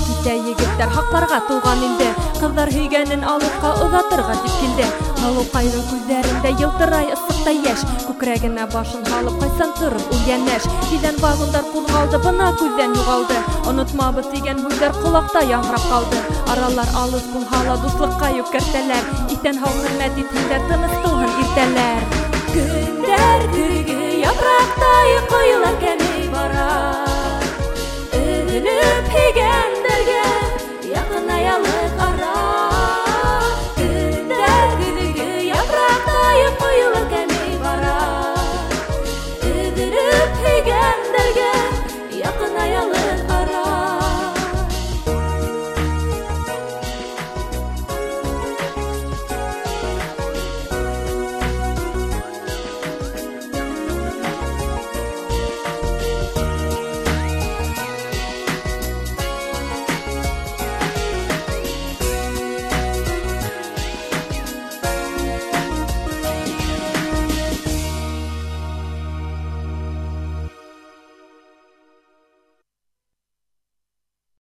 Китә егеттәр хакларга тулган инде. Кызлар һөйгәнен алышка озатырга дип килде. Халыкайның күзләрендә ялтырай ысык яшь. Күкрәгенә башын һалып кайсан торып ул янәш. Тиздән вагондар кузгалды, бына күздән югалды. Онытмабыз дигән һүзләр колакта яңгырап калды. Аралар алыс булһа дуслыкка юк кертәләр. Исән һау хөрмәт итһеннәр, тыныч тулһын иртәләр. Көндәр күрге япрактай коелар кәми.